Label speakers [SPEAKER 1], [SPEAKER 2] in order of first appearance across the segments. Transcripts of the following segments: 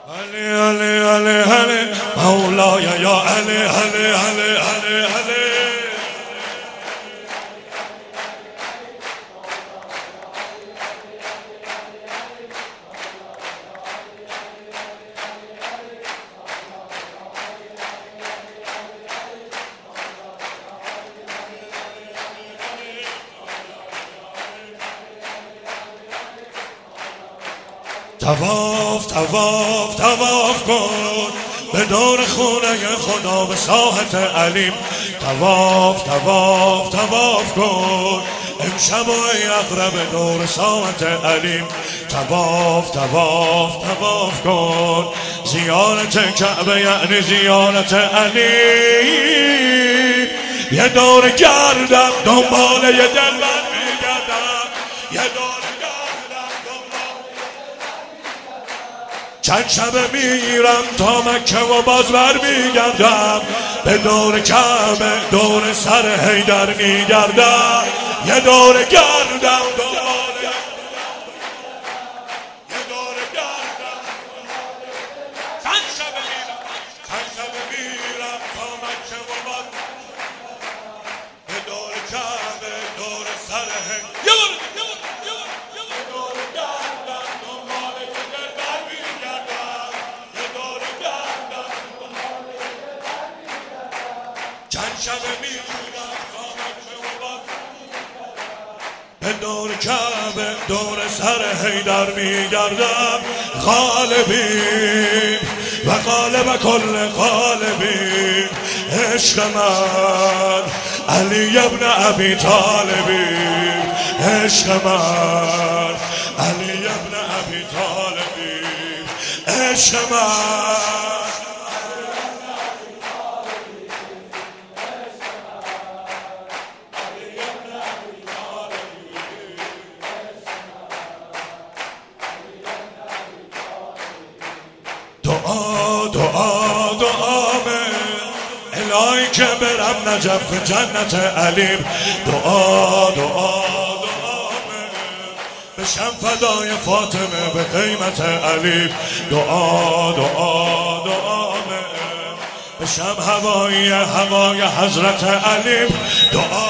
[SPEAKER 1] علی علی علی علی مولای یا علی علی علی علی علی طواف طواف طواف کن به دور خونه خدا به ساحت علیم. طواف طواف طواف کن امشب و ای اقرب دور ساحت علیم. طواف طواف طواف کن زیارت کعبه یعنی زیارت علیم. یه دور گردم دنبال یه دلبر میگردم، یه دور چند شب میرم تا مکه و باز بر میگردم، به دور کعبه دور سر حیدر میگردم. یه دور گردم یه دور گردم چند شب میرم تا مکه و باز به دور کعبه دور سر حیدر به دور کعبه دور سر حیدر میگردم. غالبین و غالب کل غالبین عشق من علی ابن ابی طالبین. عشق من علی ابن ابی طالبین. عشق من دعا دعا دعا الهی که برم نجف جنت علیم. دعا دعا دعا بشم فدای فاطمه به قیمت علیم. دعا دعا دعا بشم هوای حضرت علیم. دعا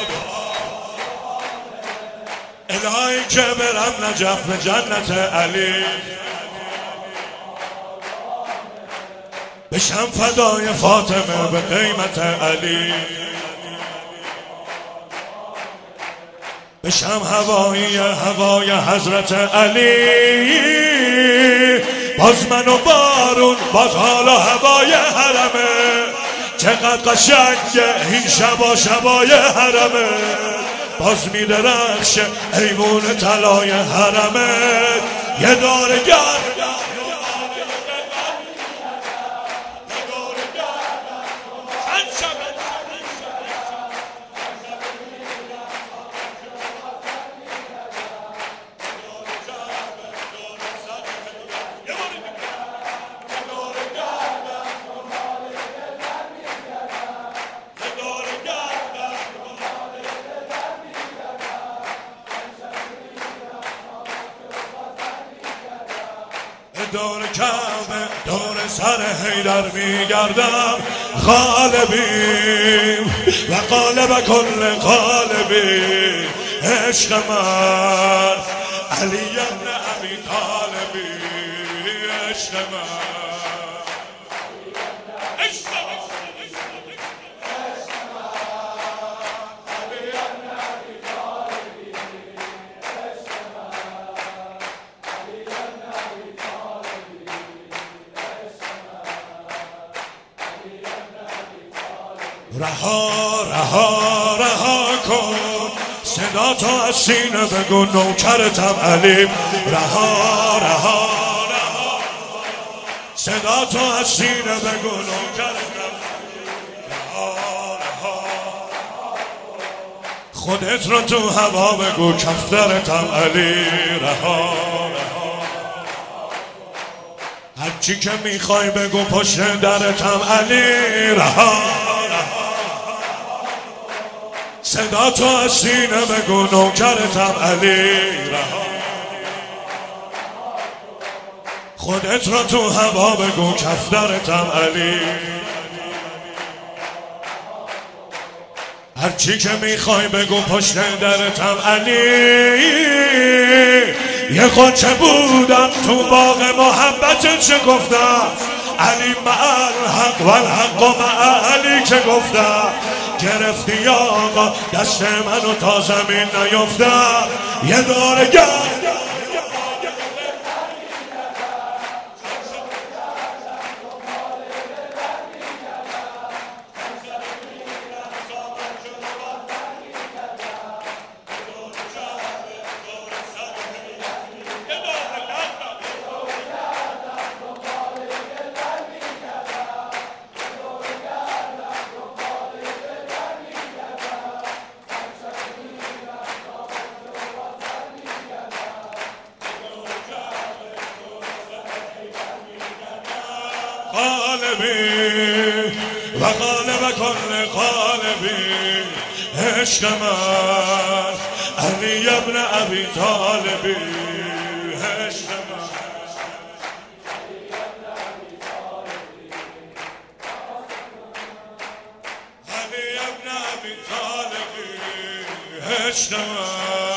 [SPEAKER 1] الهی که برم نجف جنت علیم. بشم فدای فاطمه به قیمت علی. بشم هوای حضرت علی. باز من و بارون باز حال و هوای حرمه. چقدر قشنگه این شبای حرمه. باز می درخشه ایوون طلای حرمه. یه دور گردم دور کعبه دور سر حیدر میگردم. غالبیم و غالب کل غالبیم عشق من علی ابن ابی طالبیم. عشق من رها رها رها کن صدا تو از سینه بگو نوکرتم علیم. رها رها رها صدا تو از سینه بگو نوکرتم. رها رها خودت رو تو هوا بگو کفترتم علی. رها رها هرچی که میخوای بگو پشت درتم علی. رها صدا تو از سینه بگو نوکرتم علی. رها خودت را تو هوا بگو کفترتم علی. هرچی که میخوای بگو پشت درتم علی. یه خودچه بودم تو باغ محبت چه گفتم علی مع الحق و الحق مع علی که گفتم. گرفتی آقا دست منو تا زمین نیفتم. یه دور گرد قالبی و قالب کل قالبی عشق من علی ابن ابی طالبی عشق من علی ابن ابی طالبی عشق من.